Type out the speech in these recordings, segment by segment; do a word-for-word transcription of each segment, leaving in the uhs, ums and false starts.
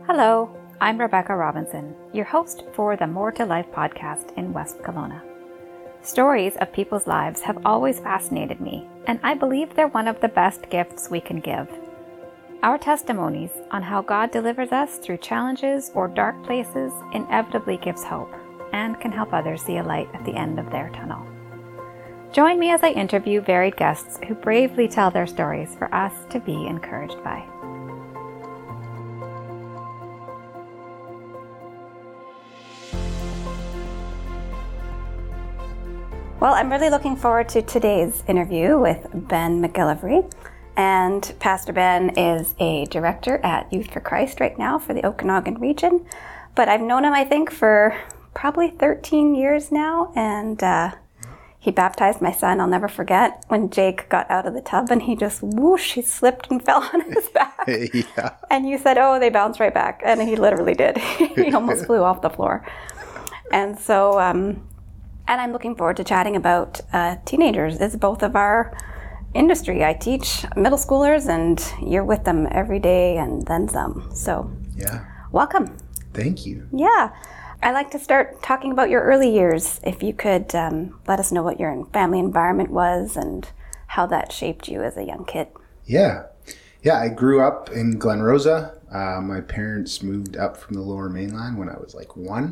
Hello, I'm Rebecca Robinson, your host for the More to Life podcast in West Kelowna. Stories of people's lives have always fascinated me, and I believe they're one of the best gifts we can give. Our testimonies on how God delivers us through challenges or dark places inevitably gives hope and can help others see a light at the end of their tunnel. Join me as I interview varied guests who bravely tell their stories for us to be encouraged by. Well, I'm really looking forward to today's interview with Ben McGillivray. And Pastor Ben is a director at Youth for Christ right now for the Okanagan region. But I've known him, I think, for probably thirteen years now. And uh, he baptized my son. I'll never forget when Jake got out of the tub and he just whoosh, he slipped and fell on his back. Yeah. And you said, oh, they bounced right back. And he literally did. He almost flew off the floor. And so... Um, And I'm looking forward to chatting about uh, teenagers. It's both of our industry. I teach middle schoolers and you're with them every day and then some. So Yeah. Welcome. Thank you. Yeah. I like to start talking about your early years. If you could um, let us know what your family environment was and how that shaped you as a young kid. Yeah. Yeah, I grew up in Glen Rosa. Uh, my parents moved up from the Lower Mainland when I was like one.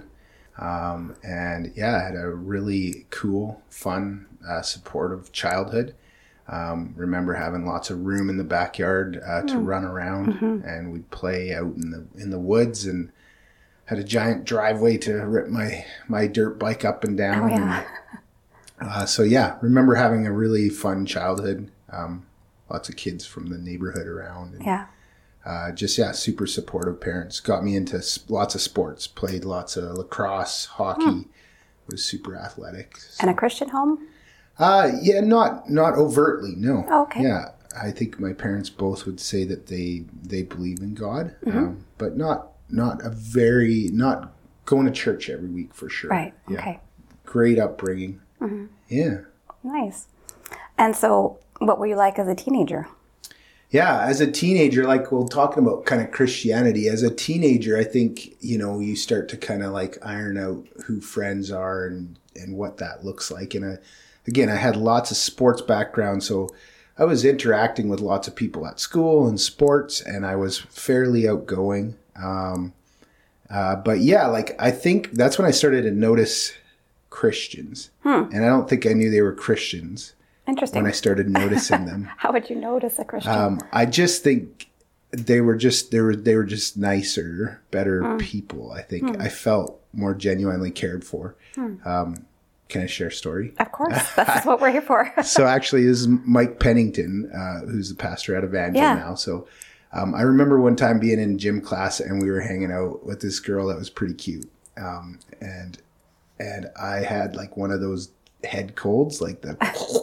Um, and yeah, I had a really cool, fun, uh, supportive childhood. Um, remember having lots of room in the backyard uh, to mm. run around, mm-hmm. and we'd play out in the in the woods, and had a giant driveway to rip my my dirt bike up and down. Oh, yeah. And, uh, so yeah, remember having a really fun childhood. Um, lots of kids from the neighborhood around. And, yeah. Uh, just, yeah, super supportive parents. Got me into lots of sports, played lots of lacrosse, hockey, hmm. was super athletic. So. And a Christian home? Uh, yeah, not not overtly, no. Oh, okay. Yeah, I think my parents both would say that they they believe in God, mm-hmm. um, but not not a very, not going to church every week for sure. Right, yeah. okay. Great upbringing. Mm-hmm. Yeah. Nice. And so what were you like as a teenager? Yeah, as a teenager, like we're talking about kind of Christianity, as a teenager, I think, you know, you start to kind of like iron out who friends are and, and what that looks like. And I, again, I had lots of sports background, so I was interacting with lots of people at school and sports, and I was fairly outgoing. Um, uh, but yeah, like I think that's when I started to notice Christians. Hmm. And I don't think I knew they were Christians. Interesting. When I started noticing them. How would you notice a Christian? Um, I just think they were just they were they were just nicer, better mm. people. I think mm. I felt more genuinely cared for. Mm. Um, can I share a story? Of course, that's what we're here for. So actually, this is Mike Pennington, uh, who's the pastor at Evangel yeah. now. So um, I remember one time being in gym class and we were hanging out with this girl that was pretty cute, um, and and I had like one of those head colds, like the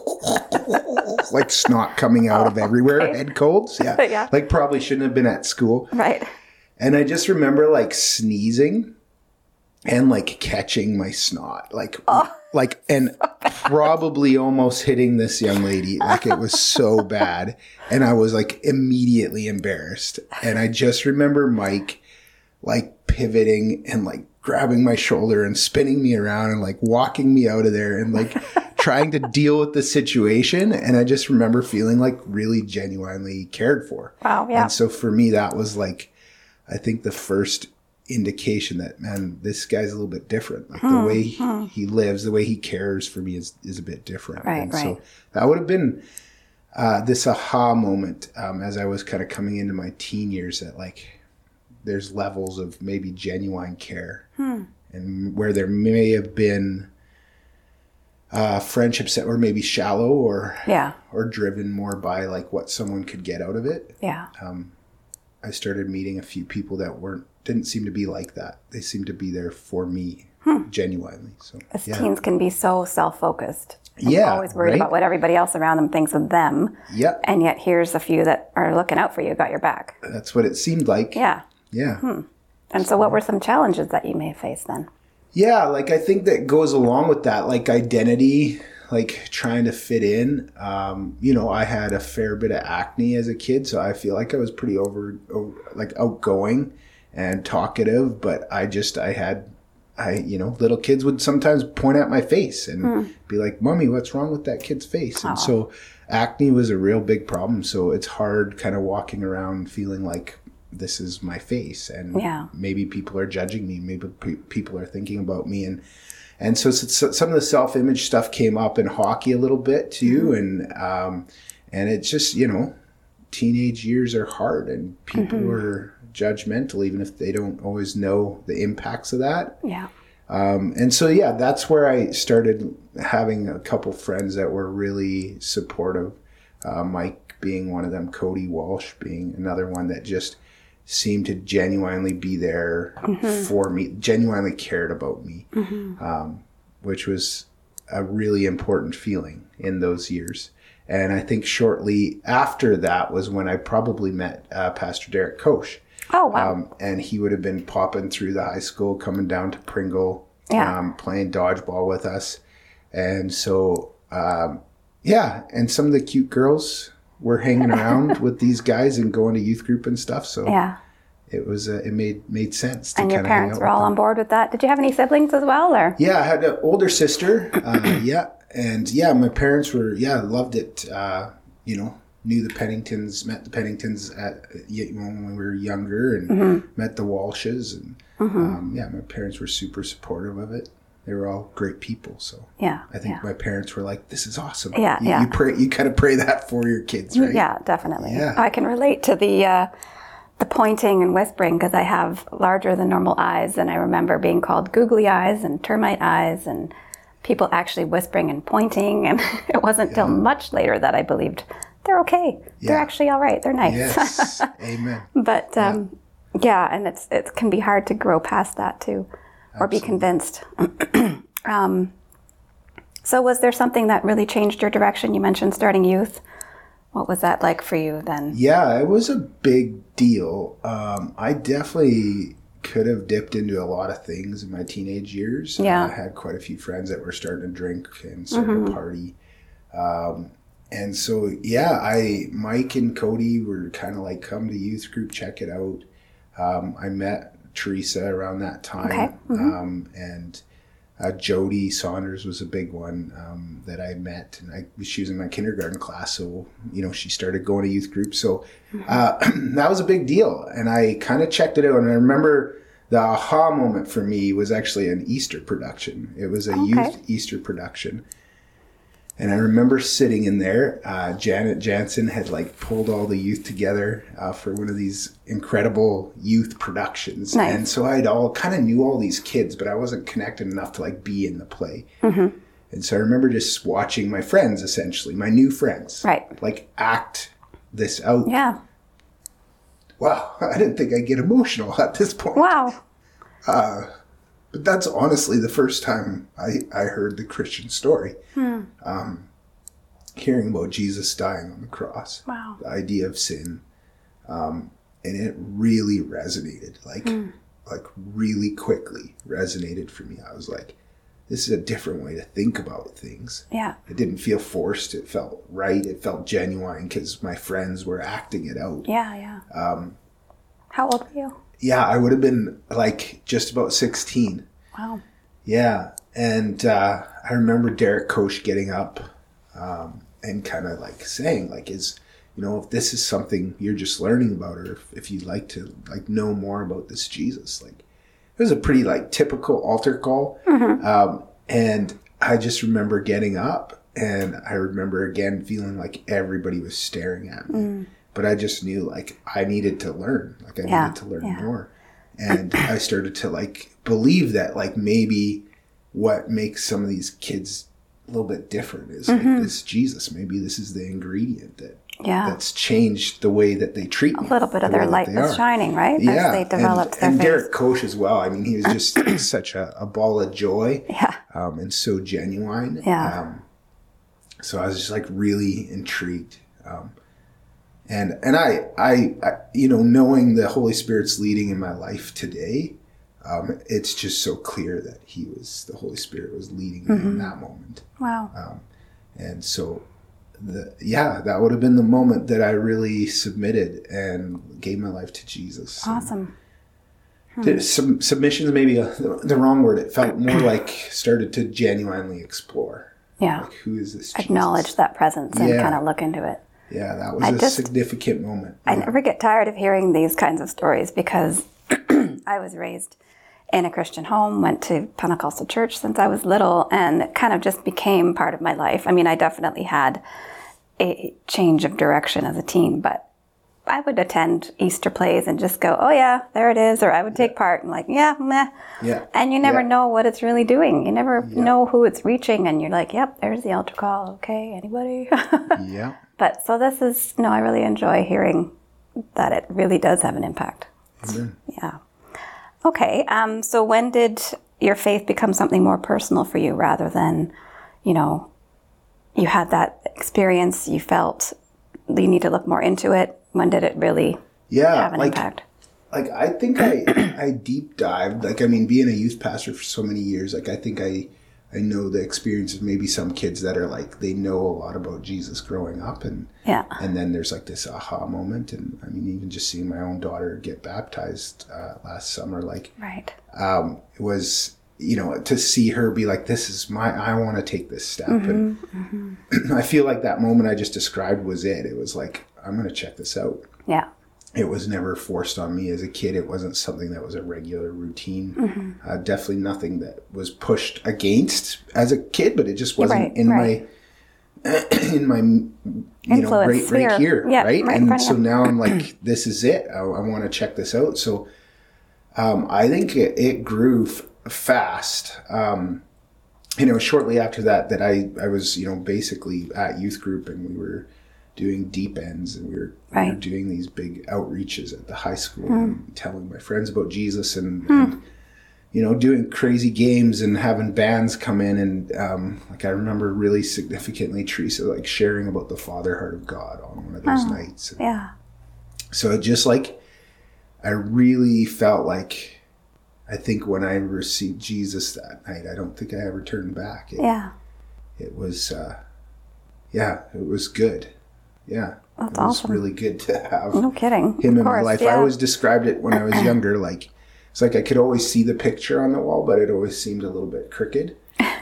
like snot coming out oh, of everywhere. Okay. Head colds, yeah. yeah. Like probably shouldn't have been at school, right? And I just remember like sneezing and like catching my snot, like oh. like and probably almost hitting this young lady. Like it was so bad, and I was like immediately embarrassed. And I just remember Mike like pivoting and like grabbing my shoulder and spinning me around and like walking me out of there and like trying to deal with the situation. And I just remember feeling like really genuinely cared for. Wow. Yeah. And so for me, that was like, I think the first indication that, man, this guy's a little bit different. Like hmm, the way hmm. he lives, the way he cares for me is, is a bit different. Right, and right. so that would have been uh, this aha moment um, as I was kind of coming into my teen years that like, there's levels of maybe genuine care hmm. and where there may have been uh, friendships that were maybe shallow or yeah. or driven more by like what someone could get out of it. Yeah. Um, I started meeting a few people that weren't didn't seem to be like that. They seemed to be there for me hmm. genuinely. So as yeah. teens can be so self-focused. Yeah, always worried right? about what everybody else around them thinks of them. Yeah. And yet here's a few that are looking out for you, got your back. That's what it seemed like. Yeah. Yeah. Hmm. And so what were some challenges that you may have faced then? Yeah, like I think that goes along with that, like identity, like trying to fit in. Um, you know, I had a fair bit of acne as a kid, so I feel like I was pretty over, over like outgoing and talkative, but I just, I had, I, you know, little kids would sometimes point at my face and mm. be like, Mommy, what's wrong with that kid's face? And Aww. So acne was a real big problem. So it's hard kind of walking around feeling like this is my face. And yeah. maybe people are judging me. Maybe pe- people are thinking about me. And, and so, so some of the self-image stuff came up in hockey a little bit too. Mm-hmm. And, um, and it's just, you know, teenage years are hard and people mm-hmm. are judgmental, even if they don't always know the impacts of that. Yeah. Um, and so, yeah, that's where I started having a couple friends that were really supportive. Uh, Mike being one of them, Cody Walsh being another one that just seemed to genuinely be there mm-hmm. for me, genuinely cared about me, mm-hmm. um, which was a really important feeling in those years. And I think shortly after that was when I probably met uh, Pastor Derek Koch. Oh, wow. Um, and he would have been popping through the high school, coming down to Pringle, yeah. um, playing dodgeball with us. And so, um, yeah, and some of the cute girls were hanging around with these guys and going to youth group and stuff. So yeah. it was uh, it made made sense to and your kind of hang parents out were all with them. On board with that. Did you have any siblings as well, or? Yeah, I had an older sister. Uh, yeah, and yeah, my parents were yeah loved it. Uh, you know, knew the Penningtons, met the Penningtons at when we were younger, and mm-hmm. met the Walshes, and mm-hmm. um, yeah, my parents were super supportive of it. They were all great people, so yeah, I think yeah. my parents were like, "This is awesome." Yeah, you, yeah. You pray, you kind of pray that for your kids, right? Yeah, definitely. Yeah. I can relate to the uh, the pointing and whispering because I have larger than normal eyes, and I remember being called googly eyes and termite eyes, and people actually whispering and pointing, and it wasn't until yeah. much later that I believed they're okay. Yeah. They're actually all right. They're nice. Yes. Amen. But um, yeah. yeah, and it's it can be hard to grow past that too. Or Absolutely. Be convinced. um, so was there something that really changed your direction? You mentioned starting youth. What was that like for you then? Yeah, it was a big deal. Um, I definitely could have dipped into a lot of things in my teenage years. Yeah. I had quite a few friends that were starting to drink and starting mm-hmm. to party. Um, and so, yeah, I Mike and Cody were kind of like, come to youth group, check it out. Um, I met Teresa around that time. Okay. Mm-hmm. Um, and uh, Jody Saunders was a big one um, that I met. And I, she was in my kindergarten class. So, you know, she started going to youth group. So uh, that was a big deal. And I kind of checked it out. And I remember the aha moment for me was actually an Easter production. It was a okay. youth Easter production. And I remember sitting in there, uh, Janet Jansen had like pulled all the youth together uh, for one of these incredible youth productions. Nice. And so I'd all kind of knew all these kids, but I wasn't connected enough to like be in the play. Mm-hmm. And so I remember just watching my friends, essentially, my new friends, right. like act this out. Yeah. Wow. I didn't think I'd get emotional at this point. Wow. Uh, But that's honestly the first time I, I heard the Christian story. Hmm. Um, hearing about Jesus dying on the cross. Wow. The idea of sin. Um, and it really resonated. Like, hmm. like really quickly resonated for me. I was like, this is a different way to think about things. Yeah. It didn't feel forced. It felt right. It felt genuine because my friends were acting it out. Yeah, yeah. Um, How old were you? Yeah, I would have been like just about sixteen. Wow. Yeah. And uh, I remember Derek Koch getting up um, and kind of like saying, like, is, you know, if this is something you're just learning about, or if, if you'd like to like know more about this Jesus, like it was a pretty like typical altar call. Mm-hmm. Um, and I just remember getting up and I remember again feeling like everybody was staring at me. Mm. But I just knew, like, I needed to learn. Like, I yeah, needed to learn yeah. more. And I started to, like, believe that, like, maybe what makes some of these kids a little bit different is mm-hmm. like, this Jesus. Maybe this is the ingredient that yeah. that's changed the way that they treat me. A little bit of the their light was shining, right? Yeah. As they developed and, their and face. Derek Koch as well. I mean, he was just such a, a ball of joy. Yeah. Um, and so genuine. Yeah. Um, so I was just, like, really intrigued. Um And and I, I, I, you know, knowing the Holy Spirit's leading in my life today, um, it's just so clear that he was, the Holy Spirit was leading me mm-hmm. in that moment. Wow. Um, and so, the yeah, that would have been the moment that I really submitted and gave my life to Jesus. Awesome. And, Hmm. Some submissions, maybe a, the wrong word. It felt more like started to genuinely explore. Yeah. Like, who is this Jesus? Acknowledge that presence and yeah. kind of look into it. Yeah, that was I a just, significant moment. I yeah. never get tired of hearing these kinds of stories because I was raised in a Christian home, went to Pentecostal church since I was little, and it kind of just became part of my life. I mean, I definitely had a change of direction as a teen, but I would attend Easter plays and just go, oh yeah, there it is. Or I would take part and like, yeah, meh. Yeah. And you never yeah. know what it's really doing. You never yeah. know who it's reaching. And you're like, yep, there's the altar call. Okay, anybody? yeah. But so this is, no, I really enjoy hearing that it really does have an impact. Amen. Yeah. Okay. Um, so when did your faith become something more personal for you rather than, you know, you had that experience, you felt you need to look more into it? When did it really yeah, have an like, impact? Like, I think I I deep dived. Like, I mean, being a youth pastor for so many years, like, I think I I know the experience of maybe some kids that are like, they know a lot about Jesus growing up. And yeah. and then there's like this aha moment. And I mean, even just seeing my own daughter get baptized uh, last summer, like, right. um, it was, you know, to see her be like, this is my, I want to take this step. Mm-hmm, and mm-hmm. I feel like that moment I just described was it. It was like, I'm going to check this out. Yeah. It was never forced on me as a kid. It wasn't something that was a regular routine. Mm-hmm. Uh, definitely nothing that was pushed against as a kid, but it just wasn't right, in right. my, in my, you Influence know, right, right here. Yeah, right. right and so now I'm like, this is it. I, I want to check this out. So um, I think it, it grew f- fast. Um, and it was shortly after that that I, I was, you know, basically at youth group and we were doing deep ends and we were, right. we were doing these big outreaches at the high school mm. and telling my friends about Jesus and, mm. and, you know, doing crazy games and having bands come in. And um, like I remember really significantly Teresa like sharing about the Father Heart of God on one of those oh, nights. And yeah. so it just like, I really felt like, I think when I received Jesus that night, I don't think I ever turned back. It, yeah. It was, uh, yeah, it was good. Yeah. That's it was awesome. really good to have no kidding. him of in course, my life. yeah. I always described it when I was younger, like, it's like I could always see the picture on the wall, but it always seemed a little bit crooked.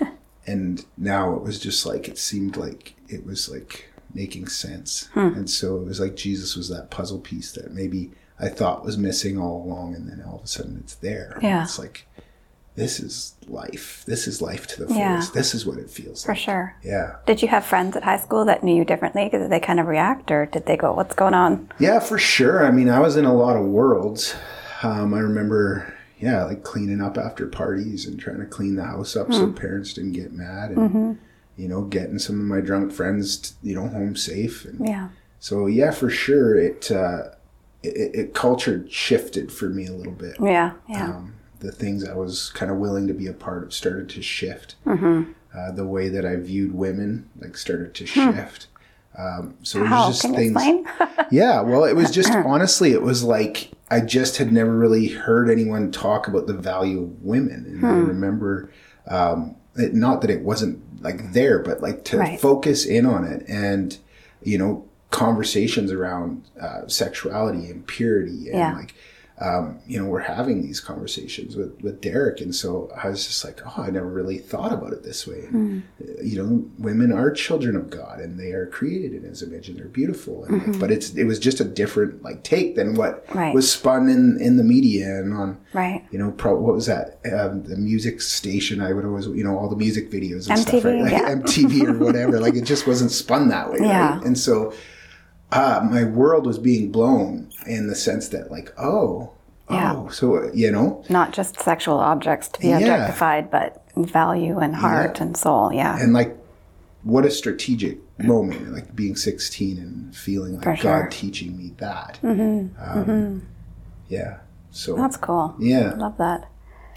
And now it was just like, it seemed like it was like making sense. Hmm. And so it was like Jesus was that puzzle piece that maybe I thought was missing all along. And then all of a sudden it's there. Yeah. It's like, this is life. This is life to the fullest. Yeah. This is what it feels For like. For sure. Yeah. Did you have friends at high school that knew you differently? Did they kind of react or did they go, what's going on? Yeah, for sure. I mean, I was in a lot of worlds. Um, I remember, yeah, like cleaning up after parties and trying to clean the house up mm. so parents didn't get mad and, mm-hmm. you know, getting some of my drunk friends, to, you know, home safe. And yeah. So, yeah, for sure, it, uh, it, it culture shifted for me a little bit. Yeah, yeah. Um, the things I was kind of willing to be a part of started to shift. Mm-hmm. Uh, the way that I viewed women like started to shift. Hmm. Um, so it was How? just Can things. You explain? Yeah, well, it was just honestly, it was like I just had never really heard anyone talk about the value of women, and hmm. I remember um, it, not that it wasn't like there, but like to right. focus in on it, and you know, conversations around uh, sexuality and purity, and yeah. like. Um, you know, we're having these conversations with, with Derek. And so I was just like, oh, I never really thought about it this way. And, mm. you know, women are children of God and they are created in his image and they're beautiful. And mm-hmm. like, but it's, it was just a different like take than what right. was spun in, in the media and on, right. you know, pro, what was that? Um, the music station. I would always, you know, all the music videos and M T V, stuff, right? Like yeah. M T V or whatever. Like it just wasn't spun that way. Yeah. Right? And so uh, my world was being blown in the sense that like, oh, yeah. Oh, so, you know. Not just sexual objects to be yeah. objectified, but value and heart yeah. and soul. Yeah. And like, what a strategic moment, like being sixteen and feeling like For sure. God teaching me that. Mm-hmm. Um, mm-hmm. Yeah. So. That's cool. Yeah. I love that.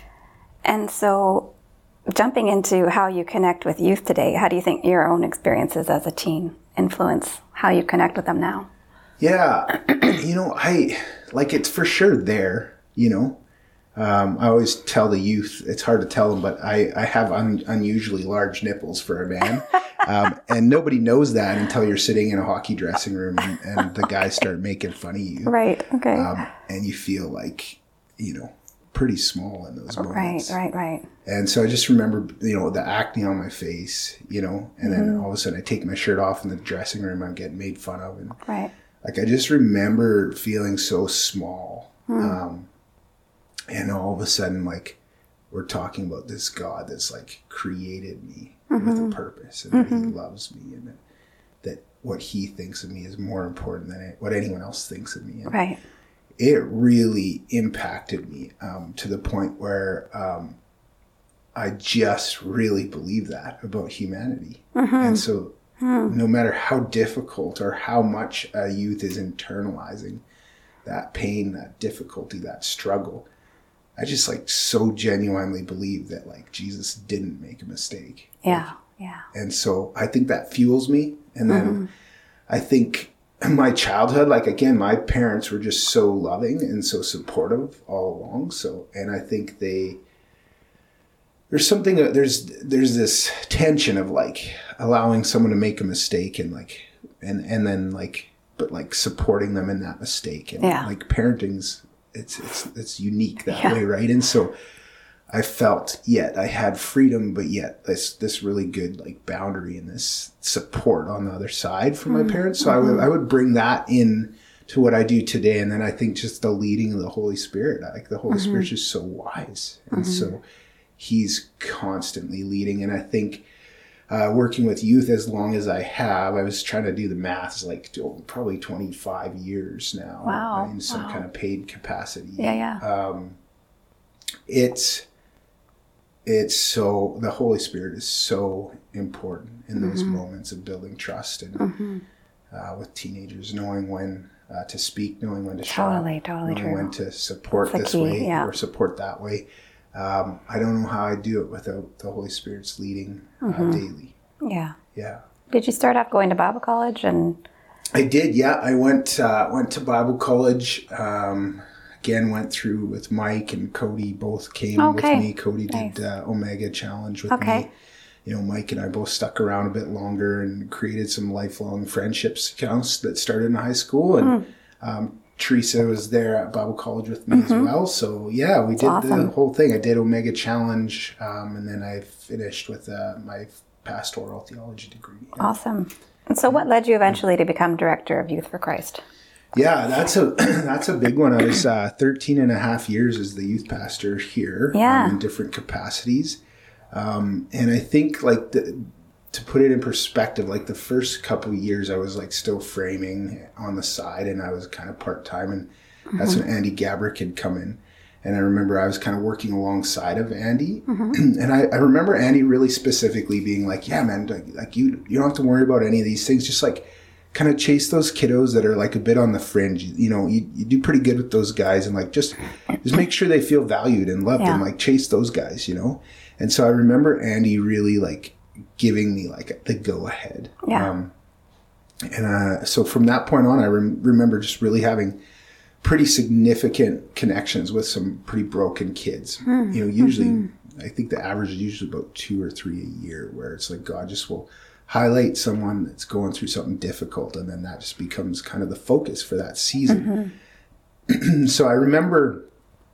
And so jumping into how you connect with youth today, how do you think your own experiences as a teen influence how you connect with them now? Yeah. You know, I, like, it's for sure there, you know. Um, I always tell the youth, it's hard to tell them, but I, I have un, unusually large nipples for a man. Um, and nobody knows that until you're sitting in a hockey dressing room and, and the guys start making fun of you. Right. Okay. Um, and you feel like, you know, pretty small in those moments. Right, right, right. And so I just remember, you know, the acne on my face, you know, and then mm-hmm. all of a sudden I take my shirt off in the dressing room, I'm getting made fun of. And right. like, I just remember feeling so small. Mm. Um, and all of a sudden, like, we're talking about this God that's like created me mm-hmm. with a purpose, and mm-hmm. that he loves me, and that, that what he thinks of me is more important than what anyone else thinks of me. And right. it really impacted me um, to the point where um, I just really believe that about humanity. Mm-hmm. And so mm. no matter how difficult or how much a youth is internalizing that pain, that difficulty, that struggle, I just like so genuinely believe that like Jesus didn't make a mistake. Yeah, like, yeah. And so I think that fuels me. And then mm-hmm. I think my childhood, like again, my parents were just so loving and so supportive all along. So, and I think they, there's something, there's, there's this tension of like allowing someone to make a mistake and like, and, and then like, but like supporting them in that mistake. And yeah. like parenting's, it's, it's, it's unique that yeah. way. Right. And so I felt yet I had freedom, but yet this, this really good like boundary and this support on the other side from mm-hmm. my parents. So mm-hmm. I would, I would bring that in to what I do today. And then I think just the leading of the Holy Spirit, like the Holy mm-hmm. Spirit's just so wise. And mm-hmm. so he's constantly leading. And I think, uh, working with youth as long as I have, I was trying to do the math, it's like oh, probably twenty-five years now. Wow. In some wow. kind of paid capacity. Yeah. Yeah. Um, it's, It's so, the Holy Spirit is so important in those mm-hmm. moments of building trust and mm-hmm. uh, with teenagers, knowing when uh, to speak, knowing when to show totally, up, totally knowing true. when to support That's this key, way yeah. or support that way. Um, I don't know how I do it without the Holy Spirit's leading mm-hmm. uh, daily. Yeah. Yeah. Did you start off going to Bible college? And I did, yeah. I went uh, went to Bible college. Um, Again, went through with Mike and Cody, both came okay. with me. Cody nice. did uh, Omega Challenge with okay. me. You know, Mike and I both stuck around a bit longer and created some lifelong friendships accounts that started in high school. And mm. um, Teresa was there at Bible college with me mm-hmm. as well. So, yeah, we That's did awesome. the whole thing. I did Omega Challenge, um, and then I finished with uh, my pastoral theology degree. Yeah. Awesome. And so what led you eventually to become director of Youth for Christ? Yeah, that's a that's a big one. I was uh, thirteen and a half years as the youth pastor here yeah. um, in different capacities. Um, and I think like the, to put it in perspective, like the first couple of years I was like still framing on the side and I was kind of part-time. And mm-hmm. that's when Andy Gabrick had come in. And I remember I was kind of working alongside of Andy. Mm-hmm. And I, I remember Andy really specifically being like, yeah, man, like, like you, you don't have to worry about any of these things. Just like, kind of chase those kiddos that are like a bit on the fringe. You know, you, you do pretty good with those guys and like just just make sure they feel valued and loved yeah. and like chase those guys, you know? And so I remember Andy really like giving me like the go ahead. Yeah. Um, and uh, so from that point on, I rem- remember just really having pretty significant connections with some pretty broken kids. Mm-hmm. You know, usually, mm-hmm. I think the average is usually about two or three a year where it's like God just will highlight someone that's going through something difficult, and then that just becomes kind of the focus for that season. Mm-hmm. So I remember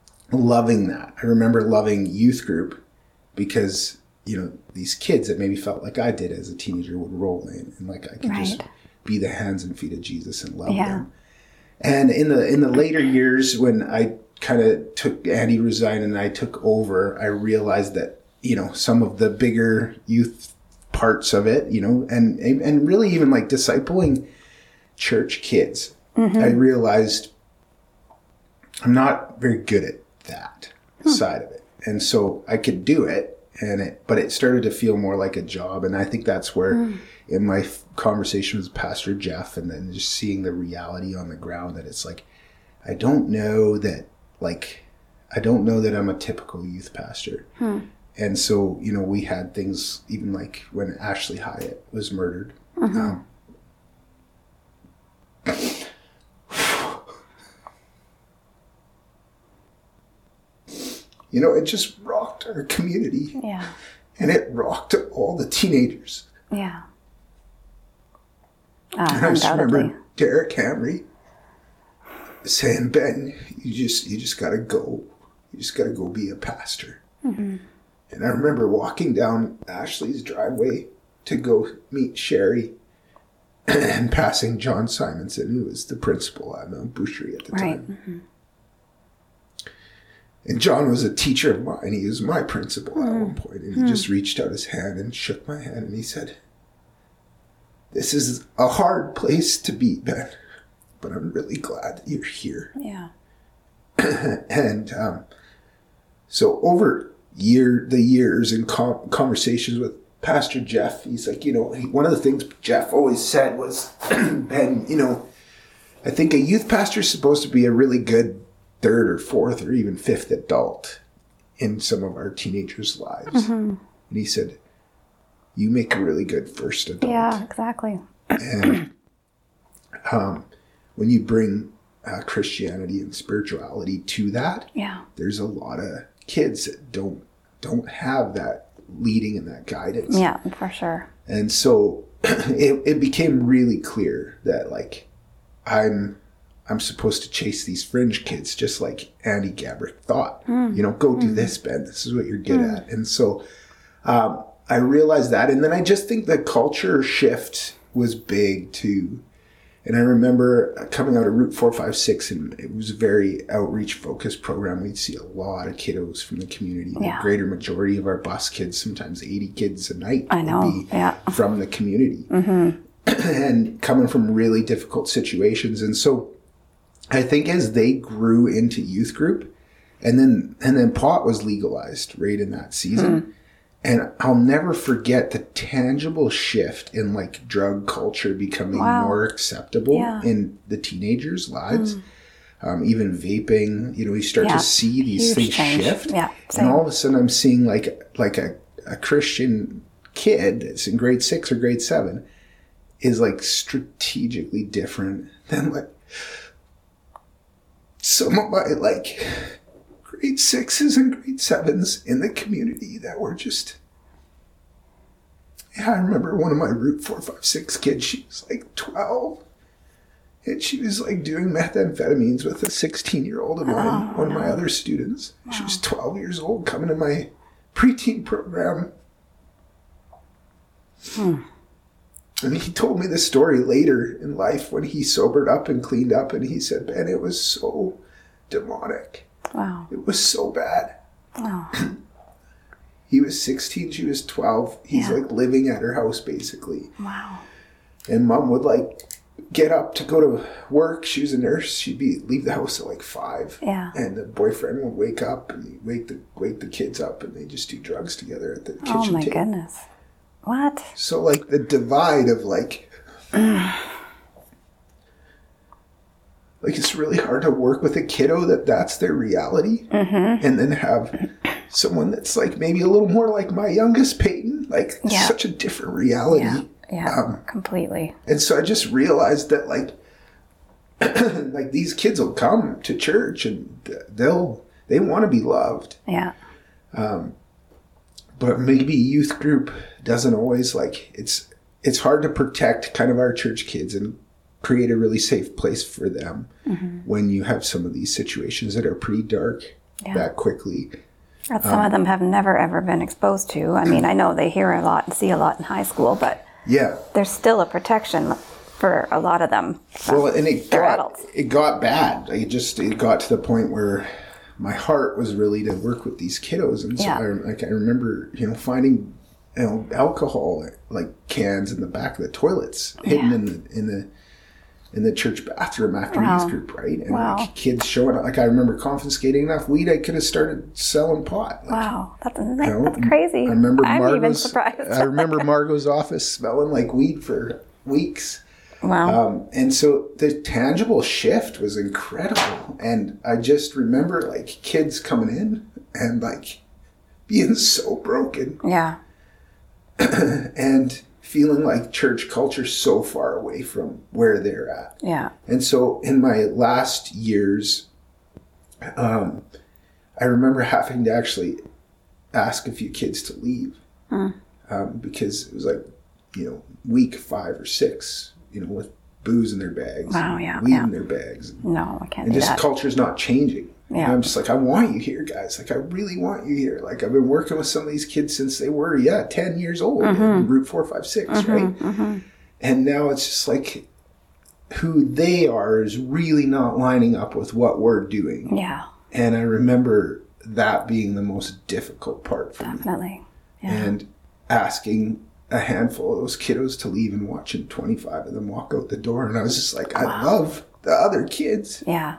loving that. I remember loving youth group because, you know, these kids that maybe felt like I did as a teenager would roll in and like I could right. just be the hands and feet of Jesus and love yeah. them. And in the in the later years when I kind of took, Andy resigned and I took over, I realized that, you know, some of the bigger youth parts of it, you know, and and really even like discipling church kids. Mm-hmm. I realized I'm not very good at that hmm. side of it. And so I could do it, and it, but it started to feel more like a job. And I think that's where mm. in my f- conversation with Pastor Jeff and then just seeing the reality on the ground that it's like, I don't know that like, I don't know that I'm a typical youth pastor. Hmm. And so, you know, we had things even like when Ashley Hyatt was murdered. Mm-hmm. Um, you know, it just rocked our community. Yeah. And it rocked all the teenagers. Yeah. Uh, and I just remember Derek Hamry saying, Ben, you just you just got to go. You just got to go be a pastor. Mm-hmm. And I remember walking down Ashley's driveway to go meet Sherry and passing John Simonson, who was the principal at Mount Boucherie at the right. time. Mm-hmm. And John was a teacher of mine. He was my principal mm. at one point. And he mm. just reached out his hand and shook my hand. And he said, "This is a hard place to be, Ben, but I'm really glad that you're here." Yeah. and um, so over year the years and com- conversations with Pastor Jeff, he's like, you know, he, one of the things Jeff always said was, Ben, you know, I think a youth pastor is supposed to be a really good third or fourth or even fifth adult in some of our teenagers' lives. Mm-hmm. And he said, you make a really good first adult. Yeah, exactly. And um, when you bring uh, Christianity and spirituality to that, yeah, there's a lot of kids that don't don't have that leading and that guidance. Yeah, for sure. And so it, it became really clear that like I'm I'm supposed to chase these fringe kids just like Andy Gabrick thought. Mm. You know, go do mm. this, Ben. This is what you're good mm. at. And so um, I realized that. And then I just think the culture shift was big too. And I remember coming out of Route four five six, and it was a very outreach-focused program. We'd see a lot of kiddos from the community. Yeah. The greater majority of our bus kids, sometimes eighty kids a night, I know. would be yeah. from the community. Mm-hmm. And coming from really difficult situations. And so I think as they grew into youth group, and then and then pot was legalized right in that season. Mm. And I'll never forget the tangible shift in like drug culture becoming wow. more acceptable yeah. in the teenagers' lives. Mm. Um, even vaping, you know, you start yeah. to see these Huge things change. shift. Yeah, and all of a sudden I'm seeing like like a, a Christian kid that's in grade six or grade seven is like strategically different than like some of my like grade sixes and grade sevens in the community that were just, yeah, I remember one of my Route four five six kids, she was like twelve, and she was like doing methamphetamines with a sixteen year old of mine, oh, one no. of my other students. Wow. She was twelve years old, coming to my preteen program. Hmm. And he told me this story later in life when he sobered up and cleaned up, and he said, Ben, it was so demonic. Wow. It was so bad. Oh. He was sixteen, she was twelve. He's yeah. like living at her house basically. Wow. And mom would like get up to go to work. She was a nurse. She'd be leave the house at like five. Yeah. And the boyfriend would wake up and he'd wake the wake the kids up, and they just do drugs together at the kitchen table. Oh my table. Goodness. What? So like the divide of like like it's really hard to work with a kiddo that that's their reality, mm-hmm. and then have someone that's like maybe a little more like my youngest Peyton, like yeah. such a different reality. Yeah, yeah um, completely. And so I just realized that like like these kids will come to church and they'll they want to be loved. Yeah. Um, but maybe youth group doesn't always like it's it's hard to protect kind of our church kids and create a really safe place for them mm-hmm. when you have some of these situations that are pretty dark yeah. that quickly. That some um, of them have never ever been exposed to. I mean, I know they hear a lot and see a lot in high school, but yeah, there's still a protection for a lot of them. Well, and it got adults. it got bad. Like it just it got to the point where my heart was really to work with these kiddos, and so yeah. I, like, I remember, you know, finding you know alcohol like cans in the back of the toilets, hidden yeah. in the in the in the church bathroom after wow. youth group, right? And wow. like kids showing up. Like I remember confiscating enough weed, I could have started selling pot. Like, wow, that's, you know, that's crazy. I remember I'm Margot's, even surprised. I remember Margot's office smelling like weed for weeks. Wow. Um, and so the tangible shift was incredible. And I just remember like kids coming in and like being so broken. Yeah. And feeling like church culture so far away from where they're at. Yeah. And so in my last years, um, I remember having to actually ask a few kids to leave mm. um, because it was like, you know, week five or six, you know, with booze in their bags. Wow, yeah, Weed yeah. in their bags. No, I can't And do just that. culture's not changing. Yeah. And I'm just like, I want you here, guys. Like, I really want you here. Like, I've been working with some of these kids since they were, yeah, ten years old. Mm-hmm. Route four five six, Mm-hmm, right? mm-hmm. And now it's just like, who they are is really not lining up with what we're doing. Yeah, And I remember that being the most difficult part for me. definitely. Yeah. And asking a handful of those kiddos to leave and watching twenty-five of them walk out the door. And I was just like, I Wow. love the other kids. yeah.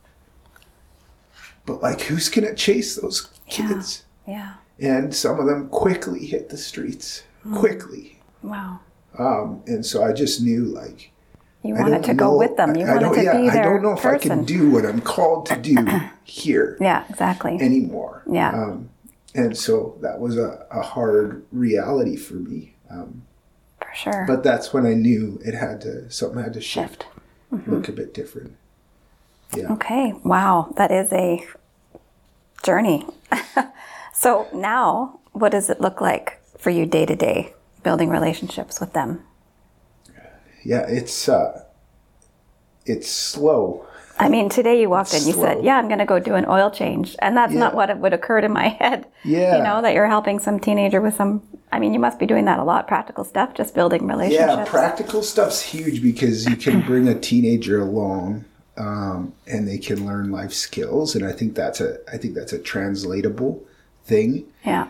But like, who's going to chase those kids? Yeah. And some of them quickly hit the streets. Mm. Quickly. Wow. Um, and so I just knew, like, You I wanted don't to go know- with them. You I, I wanted don't, to yeah, be I their don't know if person. I can do what I'm called to do here Yeah, exactly. anymore. Yeah. Um, and so that was a, a hard reality for me. Um, For sure. but that's when I knew it had to, something had to shift, Shift. look a bit different. Yeah. Okay. Wow. That is a journey. So now, what does it look like for you day to day, building relationships with them? Yeah, it's, uh, it's slow. I mean, today you walked in, you Slow. said, yeah, I'm going to go do an oil change. And that's not Yeah. what it would occur in my head. Yeah. You know, that you're helping some teenager with some, I mean, you must be doing that a lot, practical stuff, just building relationships. Yeah, practical stuff's huge because you can bring a teenager along, um, and they can learn life skills, and I think that's a I think that's a translatable thing. Yeah.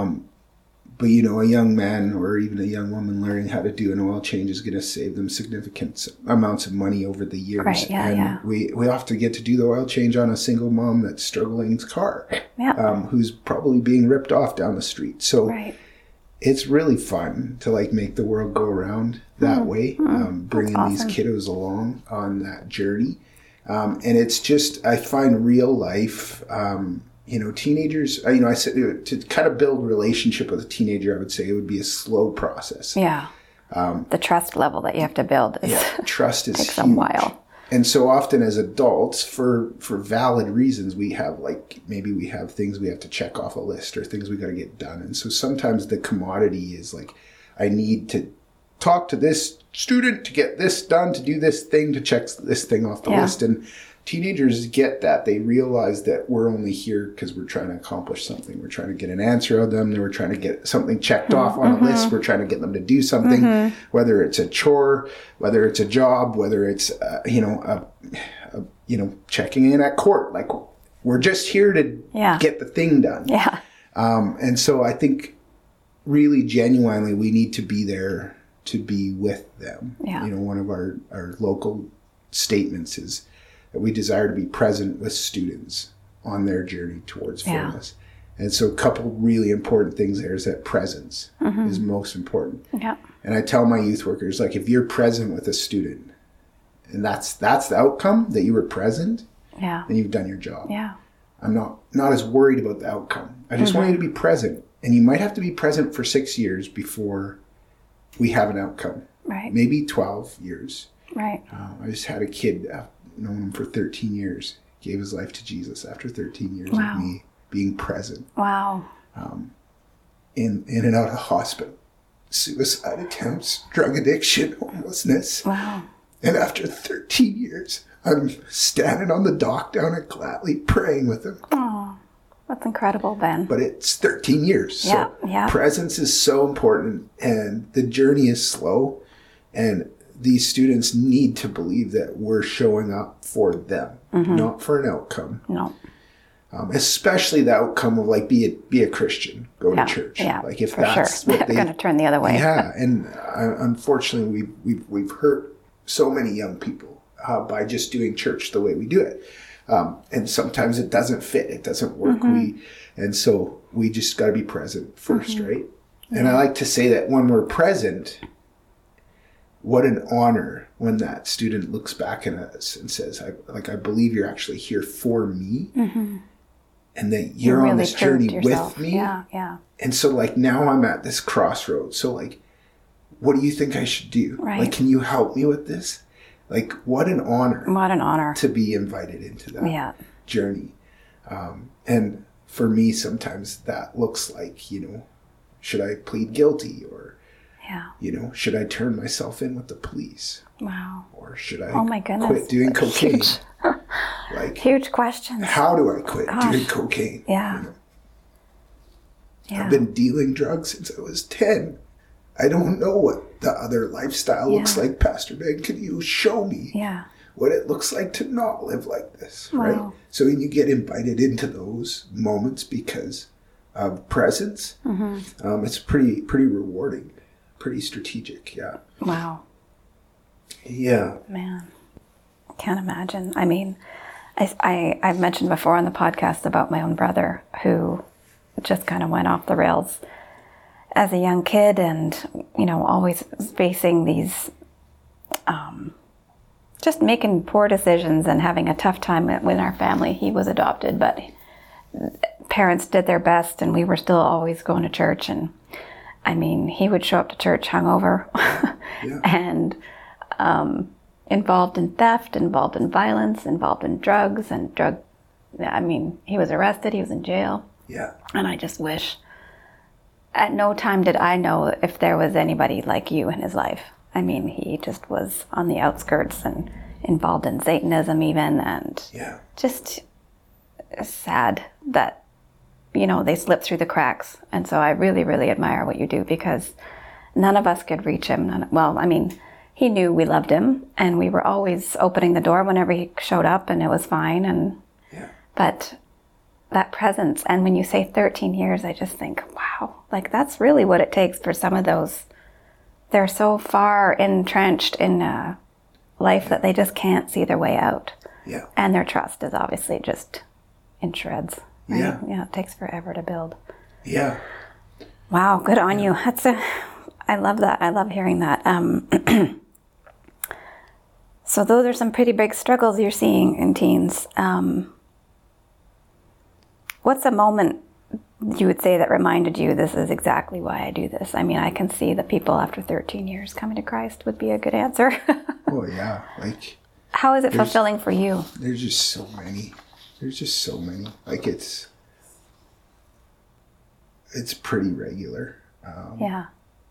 But you know, a young man or even a young woman learning how to do an oil change is going to save them significant amounts of money over the years. Right, yeah, and yeah. we we often get to do the oil change on a single mom that's struggling's car, Yeah. um, who's probably being ripped off down the street. So. Right. It's really fun to like make the world go around that way, um, bringing awesome. these kiddos along on that journey. Um, and it's just, I find real life, um, you know, teenagers, uh, you know, I said uh, to kind of build relationship with a teenager, I would say it would be a slow process. Yeah. the trust level that you have to build is, Yeah, trust is takes huge. a while. And so often as adults, for for valid reasons, we have like, maybe we have things we have to check off a list or things we got to get done. And so sometimes the commodity is like, I need to talk to this student to get this done, to do this thing, to check this thing off the Yeah. list. And teenagers get that. They realize that we're only here because we're trying to accomplish something. We're trying to get an answer out of them. We're trying to get something checked off on a list. We're trying to get them to do something, whether it's a chore, whether it's a job, whether it's, uh, you know, a, a, you know, checking in at court. Like, we're just here to Yeah. get the thing done. Yeah. Um, and so I think really genuinely we need to be there to be with them. Yeah. You know, one of our, our local statements is that we desire to be present with students on their journey towards Yeah. fullness. And so a couple really important things there is that presence is most important. Yeah. And I tell my youth workers, like, if you're present with a student and that's that's the outcome, that you were present, Yeah. then you've done your job. Yeah. I'm not not as worried about the outcome. I just want you to be present. And you might have to be present for six years before we have an outcome. Right. Maybe twelve years. Right. Uh, I just had a kid, I've known him for thirteen years, gave his life to Jesus after thirteen years Wow. of me being present Wow. in, in and out of hospital. Suicide attempts, drug addiction, homelessness. Wow. And after thirteen years, I'm standing on the dock down at Glatley praying with him. Oh, that's incredible, Ben. But it's thirteen years. Yeah, so yeah. presence is so important, and the journey is slow, and these students need to believe that we're showing up for them, Mm-hmm. not for an outcome. No. Um, especially the outcome of like be a, be a Christian, go Yeah. to church. Yeah. Like if for that's sure. what they They're going to turn the other way. yeah, and uh, unfortunately, we've we've we've hurt so many young people uh, by just doing church the way we do it, um, and sometimes it doesn't fit, it doesn't work. Mm-hmm. We and so we just got to be present 1st right? And I like to say that when we're present, what an honor when that student looks back at us and says, "I like I believe you're actually here for me." And that You you're on really this proved journey yourself. with me. Yeah. Yeah. And so like now I'm at this crossroads. So like, what do you think I should do? Right. Like, can you help me with this? Like, what an honor What an honor. to be invited into that Yeah. journey. Um, and for me, sometimes that looks like, you know, should I plead guilty or, Yeah. You know, should I turn myself in with the police? Wow. Or should I oh my goodness. quit doing cocaine? Huge, like, huge questions. How do I quit Gosh. doing cocaine? Yeah. You know? yeah. I've been dealing drugs since I was ten. I don't know what the other lifestyle yeah. looks like, Pastor Ben. Can you show me yeah. what it looks like to not live like this, wow. right? So when you get invited into those moments because of presence, mm-hmm. um, it's pretty pretty rewarding, pretty strategic, yeah. Wow. Yeah. Man, I can't imagine. I mean, I, I, I've mentioned before on the podcast about my own brother who just kind of went off the rails as a young kid and, you know, always facing these, um, just making poor decisions and having a tough time with our family. He was adopted, but parents did their best and we were still always going to church. And I mean, he would show up to church hungover yeah. and um, involved in theft, involved in violence, involved in drugs and drug. I mean, he was arrested, he was in jail. Yeah. And I just wish, at no time did I know if there was anybody like you in his life. I mean, he just was on the outskirts and involved in Satanism even, and yeah. just sad that, you know, they slipped through the cracks. And so I really, really admire what you do because none of us could reach him. None, well, I mean, he knew we loved him and we were always opening the door whenever he showed up and it was fine. And yeah. But that presence, and when you say thirteen years, I just think, wow, like that's really what it takes for some of those. They're so far entrenched in a life that they just can't see their way out. Yeah. And their trust is obviously just in shreds. Right? Yeah. Yeah, it takes forever to build. Yeah. Wow, good on you. That's a, I love that. I love hearing that. Um, so those are some pretty big struggles you're seeing in teens. Um, what's a moment you would say that reminded you this is exactly why I do this? I mean, I can see that people after thirteen years coming to Christ would be a good answer. Oh, yeah. Like, how is it fulfilling for you? There's just so many. There's just so many. Like, it's, it's pretty regular. Um, yeah.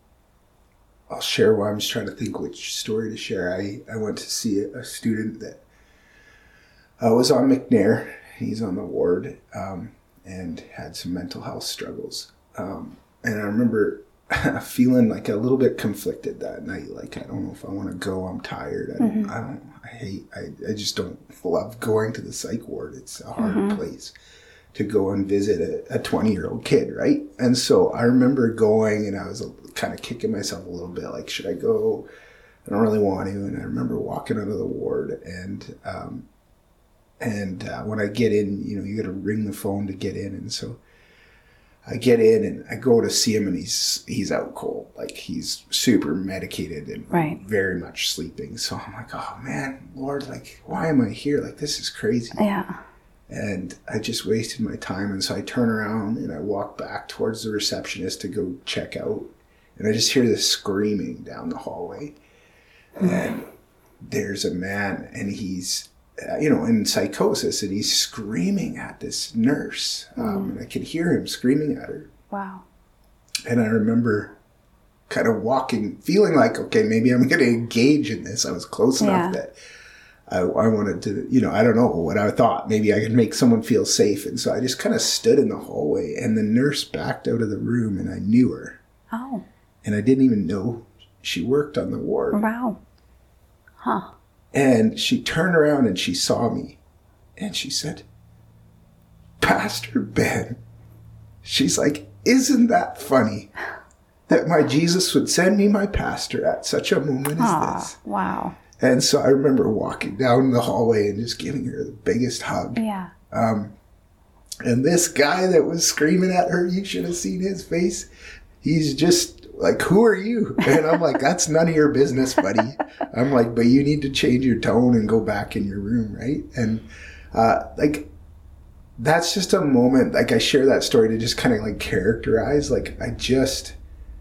I'll share why I'm just trying to think which story to share. I, I went to see a, a student that uh, was on McNair. He's on the ward. Um, and had some mental health struggles. Um, and I remember feeling like a little bit conflicted that night. Like, I don't know if I want to go. I'm tired. I don't, mm-hmm. I don't, I hate, I, I just don't love going to the psych ward. It's a hard mm-hmm. place to go and visit a twenty year old kid. Right. And so I remember going and I was kind of kicking myself a little bit. Like, should I go? I don't really want to. And I remember walking out of the ward and, um, And uh, when I get in, you know, you got to ring the phone to get in. And so I get in and I go to see him and he's he's out cold. Like, he's super medicated and right. very much sleeping. So I'm like, oh, man, Lord, like, why am I here? Like, this is crazy. Yeah. And I just wasted my time. And so I turn around and I walk back towards the receptionist to go check out. And I just hear this screaming down the hallway. Mm. And there's a man and he's... Uh, you know, in psychosis, and he's screaming at this nurse. Um, mm. And I could hear him screaming at her. Wow. And I remember kind of walking, feeling like, okay, maybe I'm going to engage in this. I was close enough yeah. that I, I wanted to, you know, I don't know what I thought. Maybe I could make someone feel safe. And so I just kind of stood in the hallway, and the nurse backed out of the room, and I knew her. Oh. And I didn't even know she worked on the ward. Wow. Huh. And she turned around and she saw me and she said, Pastor Ben. She's like, isn't that funny that my Jesus would send me my pastor at such a moment as Aww, this? Wow. And so I remember walking down the hallway and just giving her the biggest hug. Yeah. Um, and this guy that was screaming at her, you should have seen his face. He's just like, who are you? And I'm like, that's none of your business, buddy. I'm like, but you need to change your tone and go back in your room, right? And uh, like, that's just a moment, like I share that story to just kind of like characterize, like I just,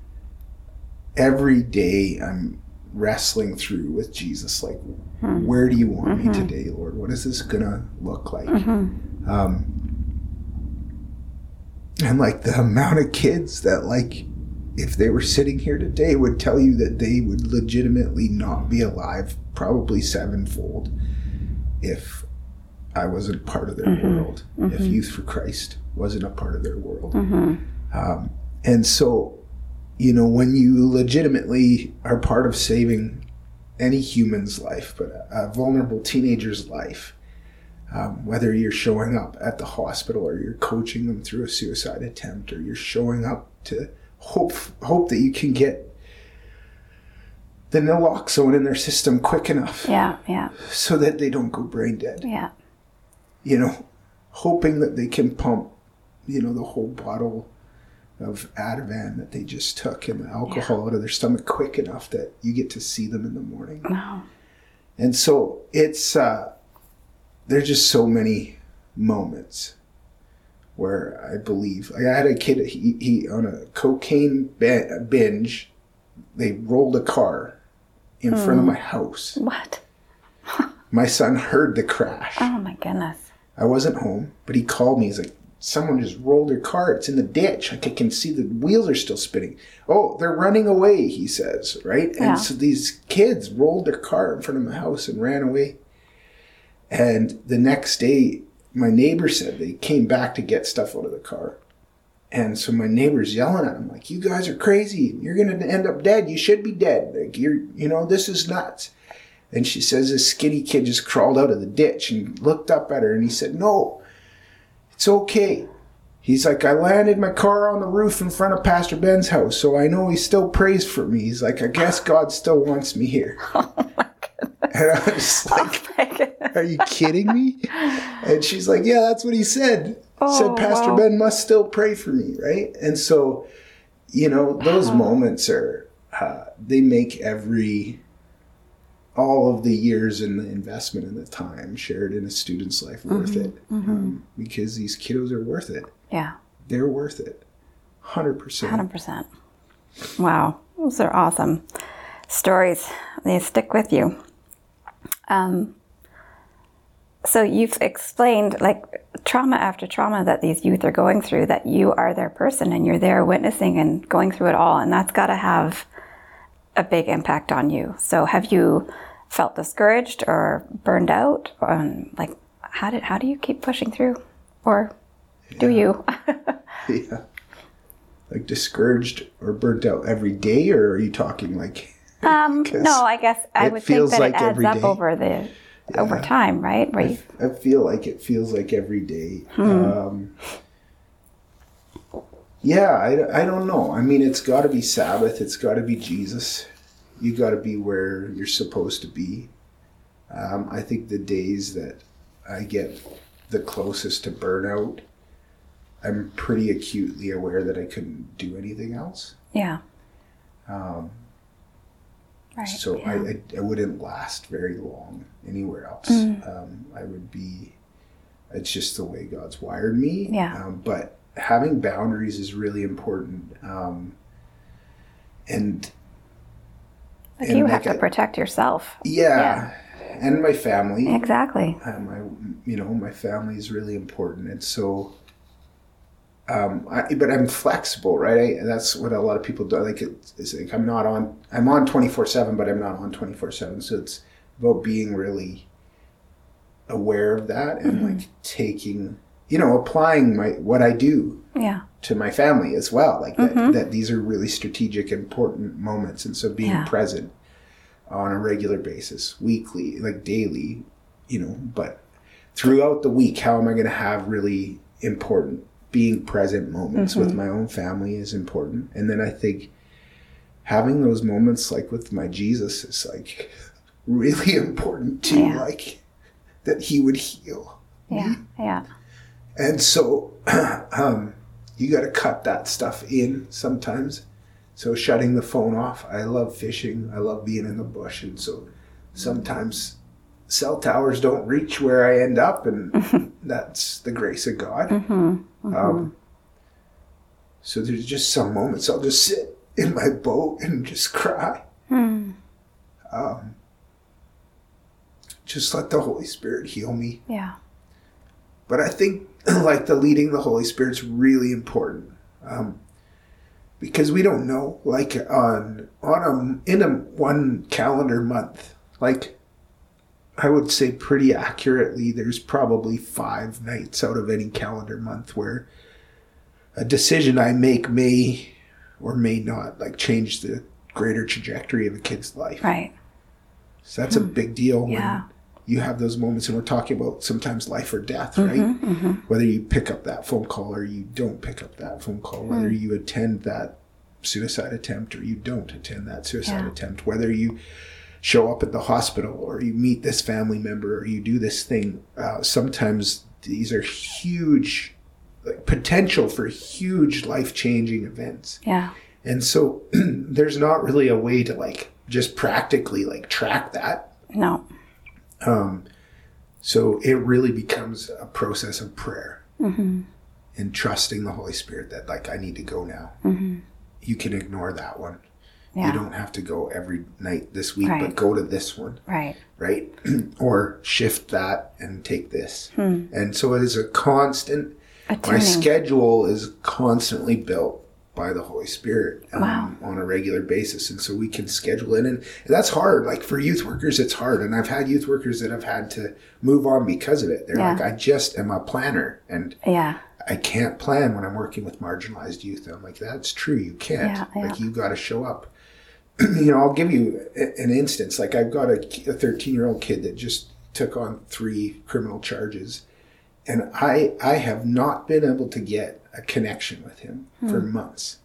every day I'm wrestling through with Jesus, like, hmm. where do you want mm-hmm. me today, Lord? What is this gonna look like? Mm-hmm. Um, and like the amount of kids that like, if they were sitting here today, would tell you that they would legitimately not be alive, probably sevenfold, if I wasn't part of their mm-hmm. world, mm-hmm. if Youth for Christ wasn't a part of their world. Mm-hmm. Um, and so, you know, when you legitimately are part of saving any human's life, but a, a vulnerable teenager's life, um, whether you're showing up at the hospital or you're coaching them through a suicide attempt, or you're showing up to hope hope that you can get the naloxone in their system quick enough, yeah, yeah, so that they don't go brain dead. Yeah, you know, hoping that they can pump, you know, the whole bottle of Ativan that they just took and the alcohol yeah. out of their stomach quick enough that you get to see them in the morning. Wow. And so it's, uh, there's just so many moments where I believe, like I had a kid, he, he on a cocaine binge, they rolled a car in mm. front of my house. What? My son heard the crash. Oh my goodness. I wasn't home, but he called me. He's like, someone just rolled their car. It's in the ditch. Like I can see the wheels are still spinning. Oh, they're running away, he says, right? Yeah. And so these kids rolled their car in front of my house and ran away. And the next day, my neighbor said they came back to get stuff out of the car. And so my neighbor's yelling at him, like, you guys are crazy. You're going to end up dead. You should be dead. Like, you're, you know, this is nuts. And she says this skinny kid just crawled out of the ditch and looked up at her and he said, no, it's okay. He's like, I landed my car on the roof in front of Pastor Ben's house, so I know he still prays for me. He's like, I guess God still wants me here. Oh my goodness. And I was like, oh are you kidding me? And she's like, yeah, that's what he said. Oh, said Pastor wow. Ben must still pray for me, right? And so, you know, those wow. moments are, uh, they make every... all of the years and the investment and the time shared in a student's life worth mm-hmm, it. Mm-hmm. Um, because these kiddos are worth it. Yeah. They're worth it. one hundred percent. one hundred percent. Wow. Those are awesome stories. They stick with you. Um, so you've explained, like, trauma after trauma that these youth are going through, that you are their person and you're there witnessing and going through it all. And that's got to have a big impact on you. So have you felt discouraged or burned out? Um, like, how did how do you keep pushing through, or yeah. do you? yeah, like discouraged or burnt out every day, or are you talking like? Um, no, I guess I would think that like it adds up day. over the yeah. over time, right? Where I, you... I feel like it feels like every day. Hmm. Um, yeah, I, I don't know. I mean, it's got to be Sabbath. It's got to be Jesus. You got to be where you're supposed to be. Um, I think the days that I get the closest to burnout, I'm pretty acutely aware that I couldn't do anything else. Yeah. Um, right. So yeah. I, I I wouldn't last very long anywhere else. Mm. Um, I would be, it's just the way God's wired me. Yeah. Um, but having boundaries is really important. Um, and Like you have like to a, protect yourself. Yeah, yeah. And my family. Exactly. Um, my, you know, my family is really important. And so, um, I, but I'm flexible, right? I, that's what a lot of people do. Like, it, it's like I'm not on, I'm on twenty-four seven, but I'm not on twenty-four seven. So it's about being really aware of that and mm-hmm. like taking, you know, applying my, what I do. Yeah. To my family as well, like that, mm-hmm. that these are really strategic, important moments. And so being yeah. present on a regular basis, weekly, like daily, you know, but throughout the week, how am I going to have really important being present moments mm-hmm. with my own family is important. And then I think having those moments like with my Jesus is like really important too, yeah. like that he would heal. Yeah, me. yeah. And so, um, you got to cut that stuff in sometimes. So shutting the phone off. I love fishing. I love being in the bush. And so sometimes cell towers don't reach where I end up. And mm-hmm. that's the grace of God. Mm-hmm. Mm-hmm. Um, so there's just some moments I'll just sit in my boat and just cry. Mm. Um, just let the Holy Spirit heal me. Yeah. But I think like the leading the Holy Spirit's really important. Um, because we don't know, like on, on a, in a one calendar month, like I would say pretty accurately, there's probably five nights out of any calendar month where a decision I make may or may not like change the greater trajectory of a kid's life. Right. So that's mm. a big deal when yeah. you have those moments, and we're talking about sometimes life or death, right? Mm-hmm, mm-hmm. Whether you pick up that phone call or you don't pick up that phone call, whether mm. you attend that suicide attempt or you don't attend that suicide yeah. attempt, whether you show up at the hospital or you meet this family member or you do this thing. Uh, sometimes these are huge, like, potential for huge life-changing events. Yeah. And so there's not really a way to like just practically like track that. No. Um, so it really becomes a process of prayer mm-hmm. and trusting the Holy Spirit that like, I need to go now. Mm-hmm. You can ignore that one. Yeah. You don't have to go every night this week, right. but go to this one. Right. Right. Or shift that and take this. Hmm. And so it is a constant, Attuning. My schedule is constantly built by the Holy Spirit um, wow. on a regular basis. And so we can schedule in. And, and that's hard. Like for youth workers, it's hard. And I've had youth workers that have had to move on because of it. They're yeah. like, I just am a planner. And yeah. I can't plan when I'm working with marginalized youth. And I'm like, that's true. You can't. Yeah, yeah. Like you got to show up. You know, I'll give you an instance. Like I've got a thirteen-year-old kid that just took on three criminal charges. And I I have not been able to get a connection with him hmm. for months.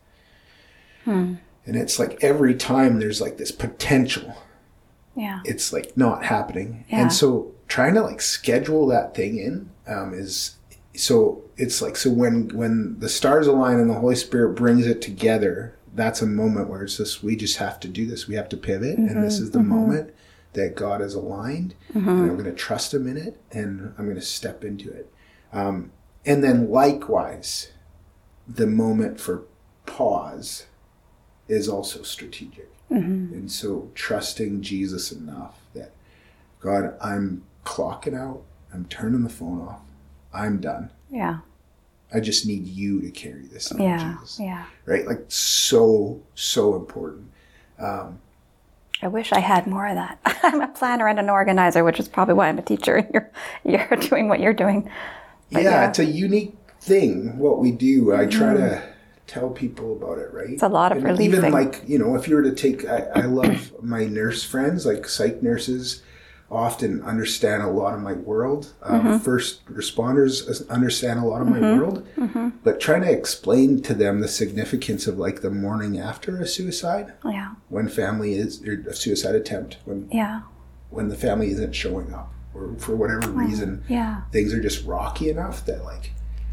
Hmm. And it's like every time there's like this potential. Yeah. It's like not happening. Yeah. And so trying to like schedule that thing in um, is, so it's like, so when, when the stars align and the Holy Spirit brings it together, that's a moment where it's just, we just have to do this. We have to pivot. Mm-hmm. And this is the mm-hmm. moment that God has aligned. Mm-hmm. And I'm going to trust him in it. And I'm going to step into it. Um, and then likewise, the moment for pause is also strategic. Mm-hmm. And so trusting Jesus enough that, God, I'm clocking out. I'm turning the phone off. I'm done. Yeah. I just need you to carry this on, yeah, Jesus. Yeah. Right? Like so, so important. Um, I wish I had more of that. I'm a planner and an organizer, which is probably why I'm a teacher and you're, you're doing what you're doing. Yeah, yeah, it's a unique thing, what we do. I try mm. to tell people about it, right? It's a lot of and releasing. Even like, you know, if you were to take, I, I love my nurse friends, like psych nurses often understand a lot of my world. Um, mm-hmm. First responders understand a lot of my mm-hmm. world. Mm-hmm. But trying to explain to them the significance of like the morning after a suicide. Yeah. When family is, or a suicide attempt. When, yeah. When the family isn't showing up. Or for whatever reason, yeah. things are just rocky enough that like,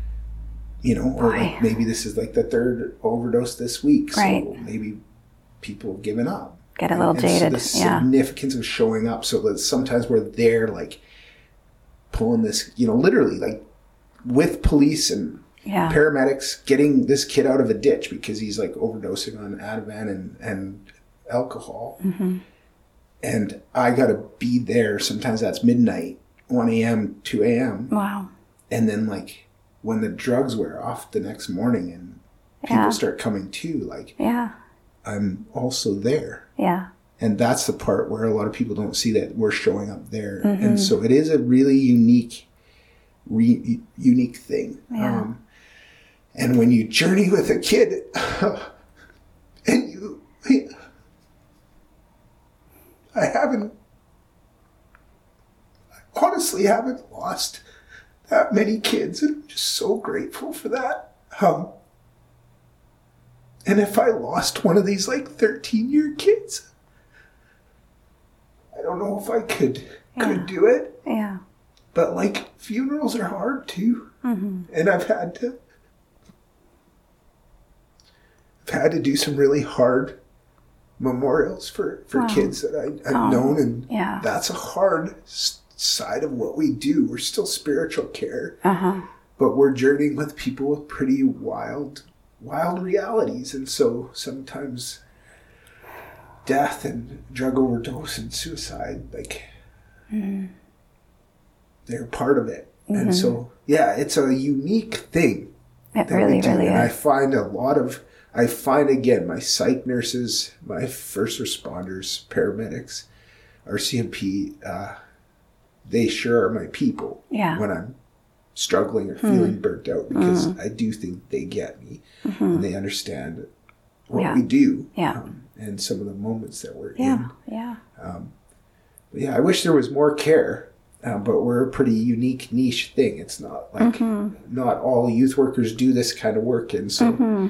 you know, or like maybe this is like the third overdose this week. Right. So maybe people have given up. Get a little and, jaded. And so the yeah. significance of showing up. So that sometimes we're there like pulling this, you know, literally like with police and yeah. paramedics getting this kid out of a ditch because he's like overdosing on Ativan and, and alcohol. Mm-hmm. And I got to be there. Sometimes that's midnight, one a.m., two a.m. Wow. And then like when the drugs wear off the next morning and people yeah. start coming to, like, yeah, I'm also there. Yeah. And that's the part where a lot of people don't see that we're showing up there. Mm-hmm. And so it is a really unique, re- unique thing. Yeah. Um, and when you journey with a kid and you... I haven't, I honestly haven't lost that many kids, and I'm just so grateful for that. Um, and if I lost one of these like thirteen-year kids, I don't know if I could yeah. could do it. Yeah. But like funerals are hard too, mm-hmm. and I've had to, I've had to do some really hard memorials for, for wow. kids that I, I've oh, known, and yeah. that's a hard s- side of what we do. We're still spiritual care, uh-huh. but we're journeying with people with pretty wild, wild realities, and so sometimes death and drug overdose and suicide, like mm-hmm. they're part of it, mm-hmm. and so yeah, it's a unique thing. It really, really and is. I find a lot of I find, again, my psych nurses, my first responders, paramedics, R C M P, uh, they sure are my people yeah. when I'm struggling or feeling mm. burnt out, because mm. I do think they get me mm-hmm. and they understand what yeah. we do yeah. um, and some of the moments that we're yeah. in. Yeah. Um, but yeah, I wish there was more care. Uh, but we're a pretty unique niche thing. It's not like mm-hmm. not all youth workers do this kind of work. And so, mm-hmm.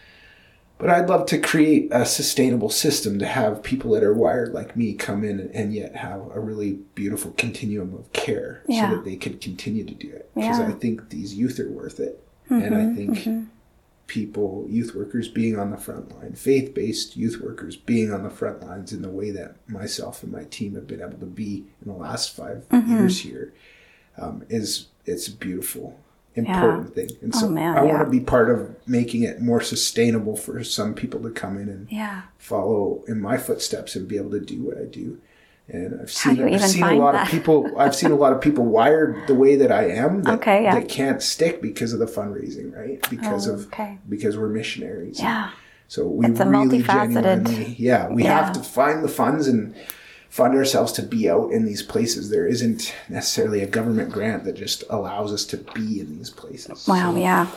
but I'd love to create a sustainable system to have people that are wired like me come in and, and yet have a really beautiful continuum of care yeah. so that they can continue to do it. Because yeah. I think these youth are worth it. Mm-hmm. And I think mm-hmm. people, youth workers being on the front line, faith-based youth workers being on the front lines in the way that myself and my team have been able to be in the last five mm-hmm. years here, um, is it's a beautiful, important yeah. thing. And so oh, man, I yeah. want to be part of making it more sustainable for some people to come in and yeah. follow in my footsteps and be able to do what I do. And I've seen, I've seen a lot that? of people, I've seen a lot of people wired the way that I am that, okay, yeah. that can't stick because of the fundraising, right? Because oh, of, okay. because we're missionaries. Yeah. So we it's really genuinely, yeah, we yeah. have to find the funds and fund ourselves to be out in these places. There isn't necessarily a government grant that just allows us to be in these places. Wow. So, yeah.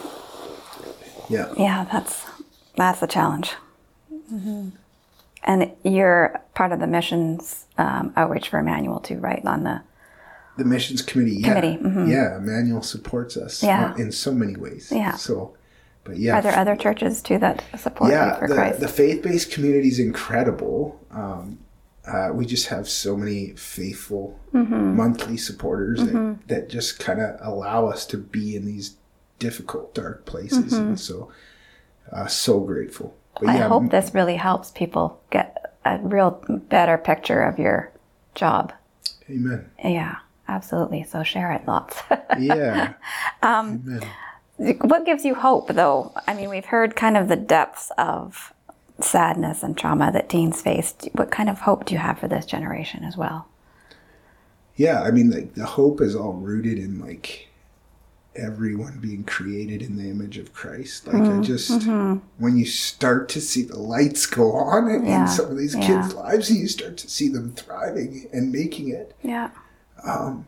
Yeah. Yeah. That's, that's the challenge. Mm-hmm. And you're part of the missions um, outreach for Emmanuel too, right? On the the missions committee. Yeah, committee. Mm-hmm. Yeah, Emmanuel supports us yeah. in so many ways. Yeah. So, but yeah. Are there other churches too that support yeah, you for the, Christ? the faith-based community is incredible. Um, uh, we just have so many faithful mm-hmm. monthly supporters mm-hmm. that, that just kind of allow us to be in these difficult, dark places. Mm-hmm. And so, uh, so grateful. But I yeah, hope this really helps people get a real better picture of your job. Amen. Yeah, absolutely. So share it lots. yeah. Um, Amen. What gives you hope, though? I mean, we've heard kind of the depths of sadness and trauma that teens face. What kind of hope do you have for this generation as well? Yeah, I mean, like the hope is all rooted in like everyone being created in the image of Christ. Like mm, I just, mm-hmm. when you start to see the lights go on in, yeah, in some of these yeah. kids' lives, and you start to see them thriving and making it. Yeah. Um,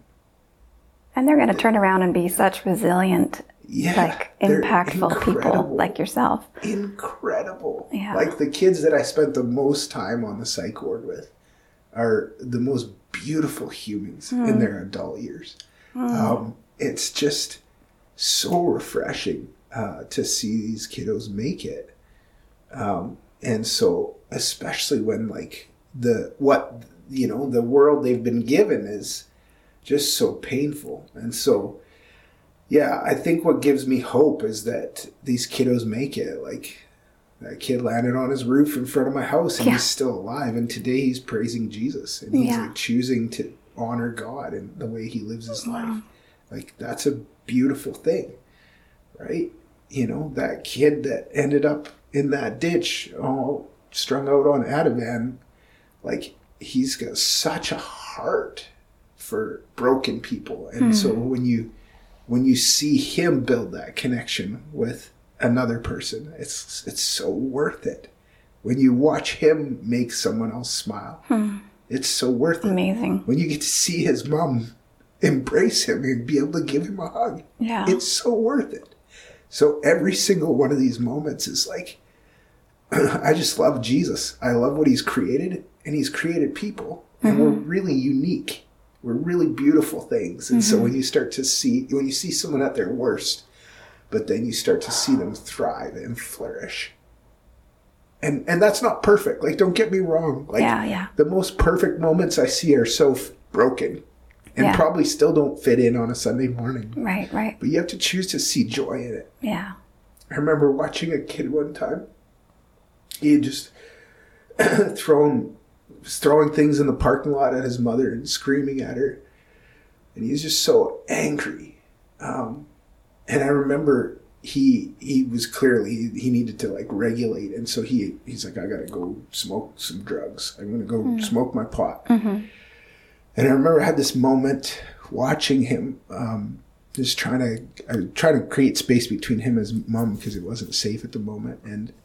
and they're going to turn around and be such resilient, yeah, like impactful people like yourself. Incredible. Yeah. Like the kids that I spent the most time on the psych ward with are the most beautiful humans mm. in their adult years. Mm. Um, it's just so refreshing uh, to see these kiddos make it. Um, and so, especially when like the, what, you know, the world they've been given is just so painful. And so, yeah, I think what gives me hope is that these kiddos make it. Like that kid landed on his roof in front of my house and yeah. he's still alive. And today he's praising Jesus and he's yeah. like choosing to honor God in the way he lives his wow. life. Like that's a beautiful thing, right? You know, that kid that ended up in that ditch, all strung out on Ativan, like he's got such a heart for broken people. And mm. so when you when you see him build that connection with another person, it's it's so worth it. When you watch him make someone else smile, mm. it's so worth it. Amazing. When you get to see his mom embrace him and be able to give him a hug. Yeah. It's so worth it. So every single one of these moments is like, I just love Jesus. I love what he's created, and he's created people, and mm-hmm. we're really unique. We're really beautiful things. And mm-hmm. so when you start to see, when you see someone at their worst, but then you start to see them thrive and flourish. And and that's not perfect. Like, don't get me wrong. Like, yeah, yeah. the most perfect moments I see are so f- broken. And yeah. probably still don't fit in on a Sunday morning. Right, right. But you have to choose to see joy in it. Yeah. I remember watching a kid one time. He had just thrown, was throwing things in the parking lot at his mother and screaming at her. And he was just so angry. Um, and I remember he he was clearly, he needed to like regulate. And so he he's like, I got to go smoke some drugs. I'm going to go mm. smoke my pot. Mm-hmm. And I remember I had this moment watching him, um, just trying to, I was trying to create space between him and his mom because it wasn't safe at the moment. And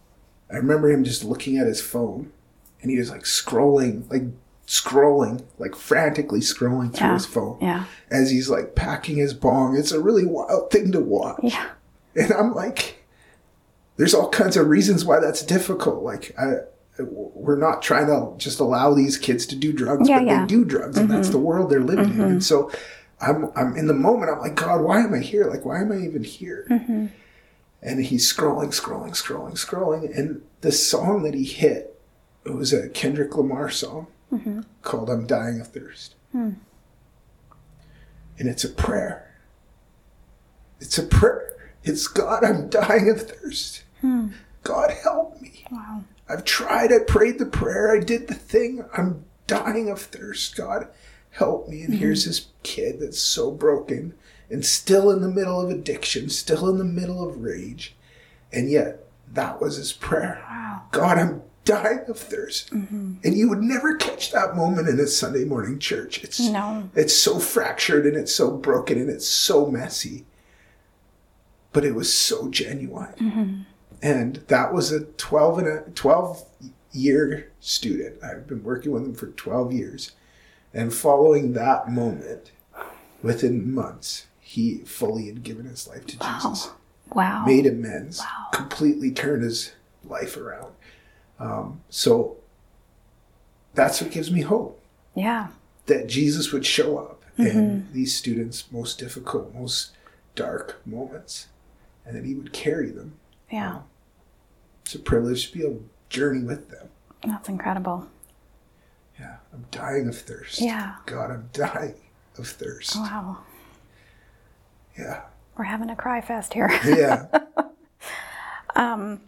I remember him just looking at his phone, and he was like scrolling, like scrolling, like frantically scrolling through yeah. his phone yeah. as he's like packing his bong. It's a really wild thing to watch. Yeah. And I'm like, there's all kinds of reasons why that's difficult. Like, I, we're not trying to just allow these kids to do drugs, yeah, but yeah. they do drugs, and mm-hmm. that's the world they're living mm-hmm. in. And so I'm, I'm in the moment, I'm like, God, why am I here? Like, why am I even here? Mm-hmm. And he's scrolling, scrolling, scrolling, scrolling. And the song that he hit, it was a Kendrick Lamar song mm-hmm. called I'm Dying of Thirst. Mm. And it's a prayer. It's a prayer. It's, God, I'm dying of thirst. Mm. God, help me. Wow. I've tried. I prayed the prayer. I did the thing. I'm dying of thirst. God, help me. And mm-hmm. here's this kid that's so broken and still in the middle of addiction, still in the middle of rage. And yet, that was his prayer. Wow. God, I'm dying of thirst. Mm-hmm. And you would never catch that moment in a Sunday morning church. It's, no. It's so fractured and it's so broken and it's so messy. But it was so genuine. Mm-hmm. And that was a twelve and a twelve year student. I've been working with him for twelve years. And following that moment, within months, he fully had given his life to wow. Jesus. Wow. Made amends. Wow. Completely turned his life around. Um, so that's what gives me hope. Yeah. That Jesus would show up mm-hmm. in these students' most difficult, most dark moments. And that he would carry them. Yeah. Um, it's a privilege to be able to journey with them. That's incredible. Yeah. I'm dying of thirst. Yeah. God, I'm dying of thirst. Wow. Yeah. We're having a cry fest here. Yeah. um,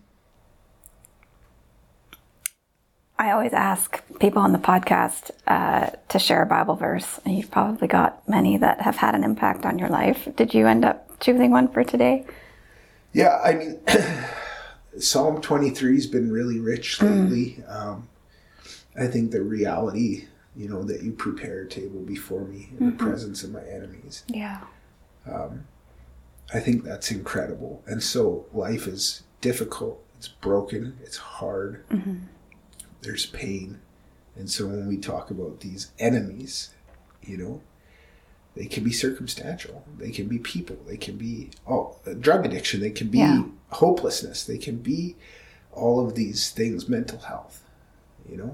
I always ask people on the podcast uh, to share a Bible verse. And you've probably got many that have had an impact on your life. Did you end up choosing one for today? Yeah, I mean, Psalm twenty-three has been really rich lately. Mm. Um, I think the reality, you know, that you prepare a table before me in mm-hmm. the presence of my enemies. Yeah. Um, I think that's incredible. And so life is difficult. It's broken. It's hard. Mm-hmm. There's pain. And so when we talk about these enemies, you know, they can be circumstantial. They can be people. They can be oh, drug addiction. They can be yeah. hopelessness. They can be all of these things, mental health, you know.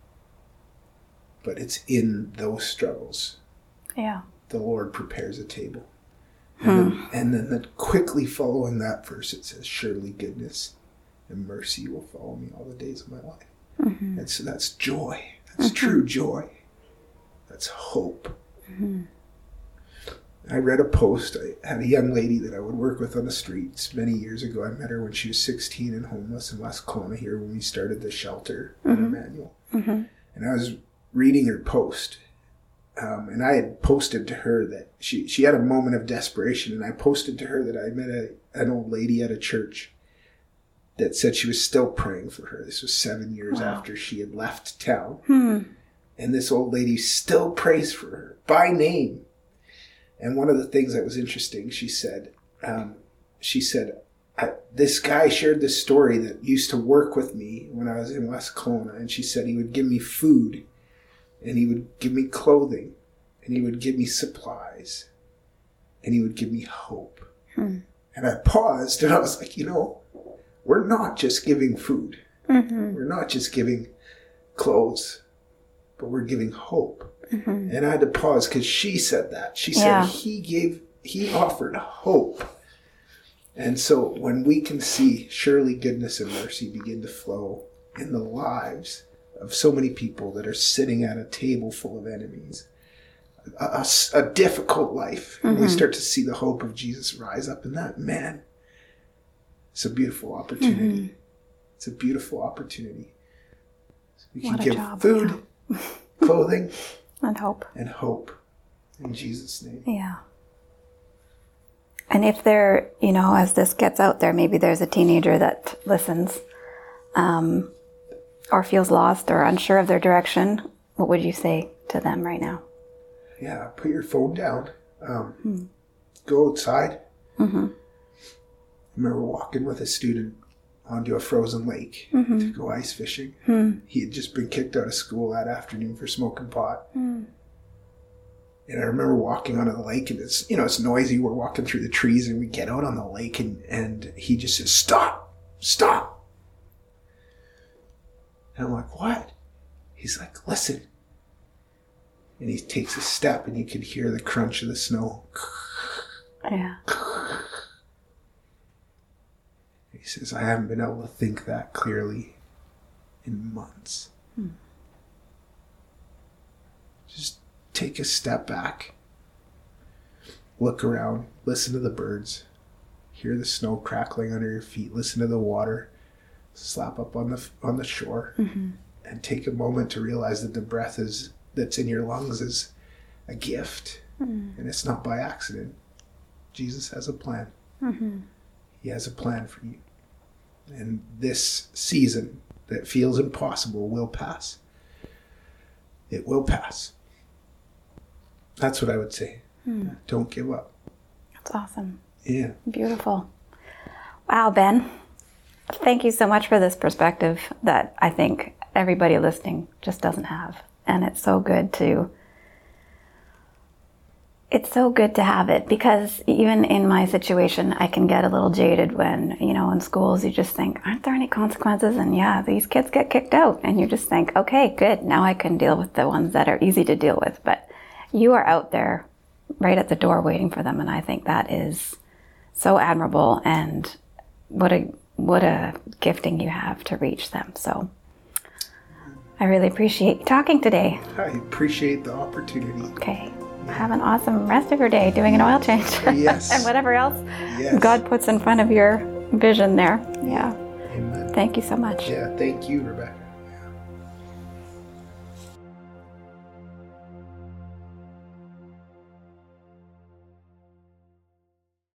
But it's in those struggles. Yeah. The Lord prepares a table. Hmm. And, then, and then, then quickly following that verse, it says, surely goodness and mercy will follow me all the days of my life. Mm-hmm. And so that's joy. That's mm-hmm. true joy. That's hope. Mm-hmm. I read a post. I had a young lady that I would work with on the streets many years ago. I met her when she was sixteen and homeless in West Kelowna here when we started the shelter mm-hmm. at Emmanuel. Mm-hmm. And I was reading her post. Um, and I had posted to her that she, she had a moment of desperation. And I posted to her that I met a, an old lady at a church that said she was still praying for her. This was seven years wow. after she had left town. Hmm. And this old lady still prays for her by name. And one of the things that was interesting, she said, um, she said, I, this guy shared this story that used to work with me when I was in West Kelowna. And she said he would give me food and he would give me clothing and he would give me supplies and he would give me hope. Hmm. And I paused and I was like, you know, we're not just giving food. Mm-hmm. We're not just giving clothes, but we're giving hope. Mm-hmm. And I had to pause because she said that. She said yeah. he gave, he offered hope. And so when we can see surely goodness and mercy begin to flow in the lives of so many people that are sitting at a table full of enemies, a, a, a difficult life, mm-hmm. and we start to see the hope of Jesus rise up in that, man, it's a beautiful opportunity. Mm-hmm. It's a beautiful opportunity. So we can what a give job, food, yeah. clothing, and hope. And hope. In Jesus' name. Yeah. And if there, you know, as this gets out there, maybe there's a teenager that listens um, or feels lost or unsure of their direction, what would you say to them right now? Yeah, put your phone down. Um, hmm. Go outside. Mm-hmm. I remember walking with a student onto a frozen lake mm-hmm. to go ice fishing. Mm. He had just been kicked out of school that afternoon for smoking pot. Mm. And I remember walking onto the lake, and it's, you know, it's noisy. We're walking through the trees, and we get out on the lake, and, and he just says, "Stop, stop." And I'm like, "What?" He's like, "Listen." And he takes a step, and you can hear the crunch of the snow. Yeah. He says, "I haven't been able to think that clearly in months." Hmm. Just take a step back. Look around. Listen to the birds. Hear the snow crackling under your feet. Listen to the water slap up on the on the shore. Mm-hmm. And take a moment to realize that the breath is that's in your lungs is a gift. Mm-hmm. And it's not by accident. Jesus has a plan. Mm-hmm. He has a plan for you. And this season that feels impossible will pass. It will pass. That's what I would say. Hmm. Don't give up. That's awesome. Yeah. Beautiful. Wow, Ben. Thank you so much for this perspective that I think everybody listening just doesn't have. And it's so good to It's so good to have it, because even in my situation, I can get a little jaded when, you know, in schools, you just think, aren't there any consequences? And yeah, these kids get kicked out. And you just think, okay, good. Now I can deal with the ones that are easy to deal with. But you are out there right at the door waiting for them. And I think that is so admirable. And what a, what a gifting you have to reach them. So I really appreciate you talking today. I appreciate the opportunity. Okay. Have an awesome rest of your day doing an oil change. Yes. And whatever else yes. God puts in front of your vision there. Yeah. Amen. Thank you so much. Yeah, thank you, Rebecca.